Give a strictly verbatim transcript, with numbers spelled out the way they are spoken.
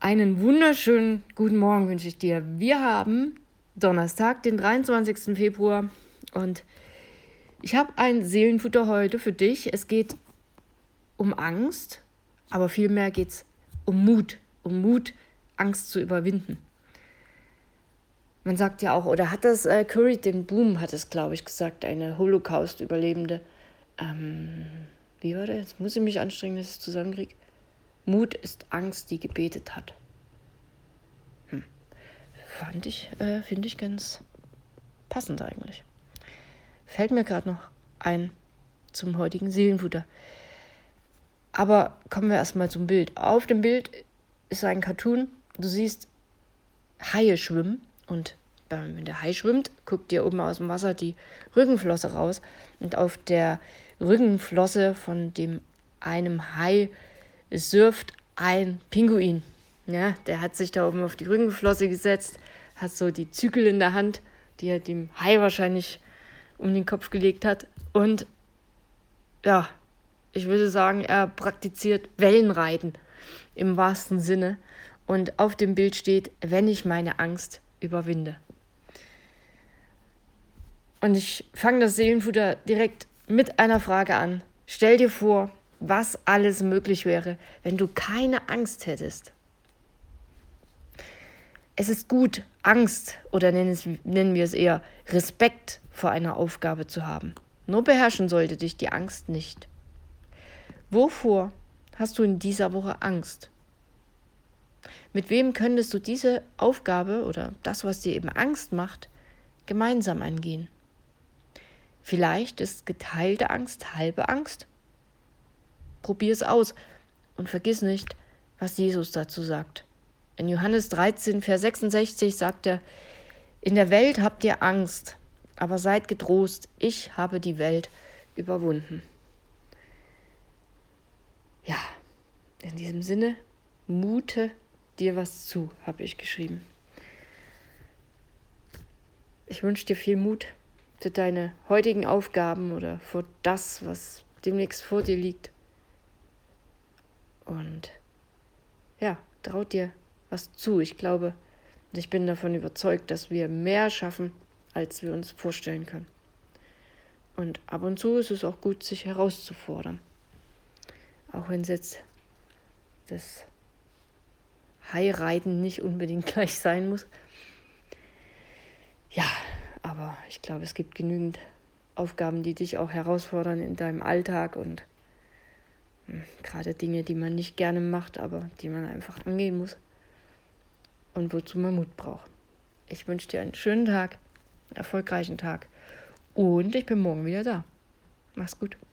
Einen wunderschönen guten Morgen wünsche ich dir. Wir haben Donnerstag, den dreiundzwanzigsten Februar, und ich habe ein Seelenfutter heute für dich. Es geht um Angst, aber vielmehr geht es um Mut, um Mut, Angst zu überwinden. Man sagt ja auch, oder hat das äh, Curry den Boom, hat es, glaube ich, gesagt, eine Holocaust-Überlebende. Ähm, wie war das? Jetzt muss ich mich anstrengen, dass ich es zusammenkriege. Mut ist Angst, die gebetet hat. Hm. Fand ich, äh, finde ich ganz passend eigentlich. Fällt mir gerade noch ein zum heutigen Seelenfutter. Aber kommen wir erstmal zum Bild. Auf dem Bild ist ein Cartoon. Du siehst Haie schwimmen, und wenn der Hai schwimmt, guckt dir oben aus dem Wasser die Rückenflosse raus, und auf der Rückenflosse von dem einem Hai surft ein Pinguin. Ja, der hat sich da oben auf die Rückenflosse gesetzt, hat so die Zügel in der Hand, die er dem Hai wahrscheinlich um den Kopf gelegt hat. Und ja, ich würde sagen, er praktiziert Wellenreiten im wahrsten Sinne. Und auf dem Bild steht, wenn ich meine Angst überwinde. Und ich fange das Seelenfutter direkt mit einer Frage an. Stell dir vor, was alles möglich wäre, wenn du keine Angst hättest. Es ist gut, Angst, oder nennen, es, nennen wir es eher, Respekt vor einer Aufgabe zu haben. Nur beherrschen sollte dich die Angst nicht. Wovor hast du in dieser Woche Angst? Mit wem könntest du diese Aufgabe oder das, was dir eben Angst macht, gemeinsam angehen? Vielleicht ist geteilte Angst halbe Angst. Probier es aus und vergiss nicht, was Jesus dazu sagt. In Johannes dreizehn, Vers sechsundsechzig sagt er, in der Welt habt ihr Angst, aber seid getrost, ich habe die Welt überwunden. Ja, in diesem Sinne, mute dir was zu, habe ich geschrieben. Ich wünsche dir viel Mut für deine heutigen Aufgaben oder für das, was demnächst vor dir liegt. Und ja, trau dir was zu. Ich glaube und ich bin davon überzeugt, dass wir mehr schaffen, als wir uns vorstellen können. Und ab und zu ist es auch gut, sich herauszufordern. Auch wenn es jetzt das Hai-Reiten nicht unbedingt gleich sein muss. Ja, aber ich glaube, es gibt genügend Aufgaben, die dich auch herausfordern in deinem Alltag und mh, gerade Dinge, die man nicht gerne macht, aber die man einfach angehen muss und wozu man Mut braucht. Ich wünsche dir einen schönen Tag, einen erfolgreichen Tag, und ich bin morgen wieder da. Mach's gut.